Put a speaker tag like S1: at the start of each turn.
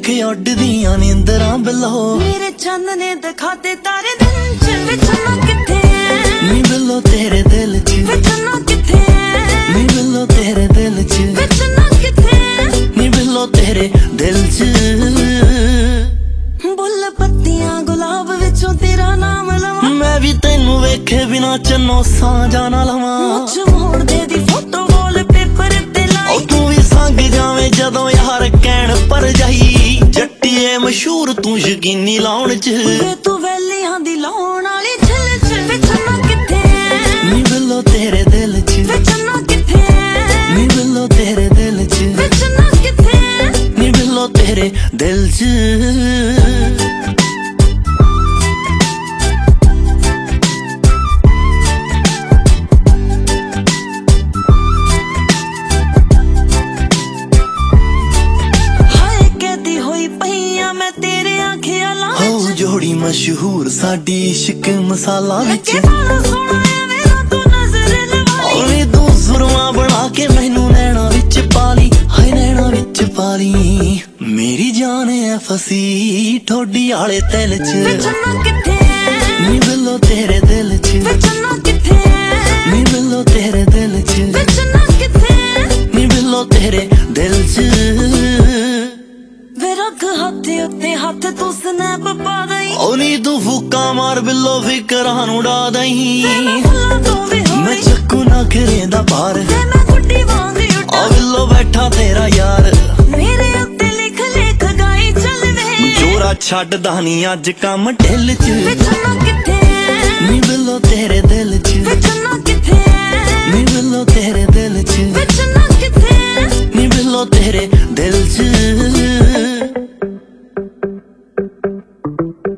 S1: ਕੇ ਉੱਡਦੀਆਂ ਨੀਂਦਰਾਂ ਬਿੱਲੋ
S2: ਮੇਰੇ ਚੰਨ ਨੇ ਦਿਖਾਤੇ ਤਾਰੇ ਦਿਨ ਚ ਵੇ ਚੰਨਾ ਕਿੱਥੇ ਐ
S1: ਨੀ ਬਿੱਲੋ ਤੇਰੇ ਦਿਲ ਚ
S2: ਵੇ ਚੰਨਾ ਕਿੱਥੇ ਐ
S1: ਨੀ ਬਿੱਲੋ ਤੇਰੇ ਦਿਲ ਚ
S2: ਵੇ ਚੰਨਾ ਕਿੱਥੇ ਐ
S1: ਨੀ ਬਿੱਲੋ ਤੇਰੇ ਦਿਲ ਚ
S2: ਬੁੱਲ ਪੱਤੀਆਂ ਗੁਲਾਬ ਵਿੱਚੋਂ ਤੇਰਾ ਨਾਮ ਲਵਾਂ
S1: ਮੈਂ ਵੀ ਤੈਨੂੰ ਵੇਖੇ ਬਿਨਾ ਚੰਨੋ ਸਾਂਝਾ ਨਾ ਲਵਾਂ
S2: ਮੁੱਛ ਮੋੜ ਦੇ ਦੀ ਫੋਟੋ ਵਾਲ ਪੇਪਰ ਤੇ ਲਾਈ
S1: ਉਹ ਤੂੰ ਵੀ ਸੰਗ ਜਾਵੇਂ ਜਦੋਂ ਯਾਰ ਕਹਿਣ ਪਰ ਜਾਈ ਜੱਟੀਏ ਮਸ਼ਹੂਰ ਤੂੰ ਯਕੀਨੀ ਲਾਉਣ ਚ
S2: ਵੇ ਤੂੰ ਵੈਲੀਆਂ ਦੀ ਲਾਉਣ ਵਾਲੀ ਛਿਲ ਚ ਵੇ ਚੰਨਾ ਕਿੱਥੇ ਐ
S1: ਨੀ ਬਿੱਲੋ ਤੇਰੇ ਦਿਲ ਚ
S2: ਵੇ ਚੰਨਾ ਕਿੱਥੇ ਐ
S1: ਨੀ ਬਿੱਲੋ ਤੇਰੇ ਦਿਲ ਚ
S2: ਵੇ ਚੰਨਾ ਕਿੱਥੇ ਐ
S1: ਨੀ ਬਿੱਲੋ ਤੇਰੇ ਦਿਲ ਚ ਜੋੜੀ ਮਸ਼ਹੂਰ ਸਾਡੀ ਇਸ਼ਕ ਮਸਾਲਾ ਵਿੱਚ ਓਏ ਤੂੰ ਸੁਰਮਾ ਬਣਾ ਕੇ ਮੈਨੂੰ ਨੈਣਾ ਵਿੱਚ ਪਾਲੀ ਹਾਏ ਨੈਣਾ ਵਿੱਚ ਪਾਲੀ ਮੇਰੀ ਜਾਨ ਐ ਫਸੀ ਠੋਡੀ ਵਾਲੇ ਦਿਲ ਚ ਨੀ ਬਿੱਲੋ ਤੇਰੇ ਦਿਲ ਚ ਨੀ ਬਿੱਲੋ ਤੇਰੇ ਦਿਲ ਚ ਨੀ ਬਿੱਲੋ ਤੇਰੇ ਦਿਲ ਚ
S2: ਹੱਥੇ ਉੱਤੇ ਹੱਥ ਤੂੰ ਸਨੈਪ ਪਾ ਦਈ
S1: ਓ ਨੀ ਤੂੰ ਫੂਕਾ ਮਾਰ ਬਿੱਲੋ ਫਿਕਰਾਂ ਨੂੰ ਡਾ ਦਈ ਮੈਂ ਚੱਕੂ ਨਾ ਕਰੇਂਦਾ ਬਾਹਰ
S2: ਮੈਂ ਗੁੱਡੀ ਵਾਂਗ ਉੱਡਾਂ
S1: ਆ ਬਿੱਲੋ ਬੈਠਾ ਤੇਰਾ ਯਾਰ
S2: ਮੇਰੇ ਉੱਤੇ ਲਿਖ ਲਿਖ ਗਾਈ ਚੱਲ ਵੇ
S1: ਜੋਰਾ ਛੱਡਦਾ ਨੀ ਅੱਜ ਕੰਮ ਢਿੱਲ ਚ
S2: ਵੇ ਚੰਨਾ ਕਿੱਥੇ ਐ
S1: ਨੀ ਬਿੱਲੋ ਤੇਰੇ ਦਿਲ ਚ
S2: ਵੇ ਚੰਨਾ ਕਿੱਥੇ ਐ
S1: ਨੀ ਬਿੱਲੋ ਤੇਰੇ ਦਿਲ ਚ
S2: ਵੇ ਚੰਨਾ ਕਿੱਥੇ ਐ
S1: ਨੀ ਬਿੱਲੋ ਤੇਰੇ ਦਿਲ ਚ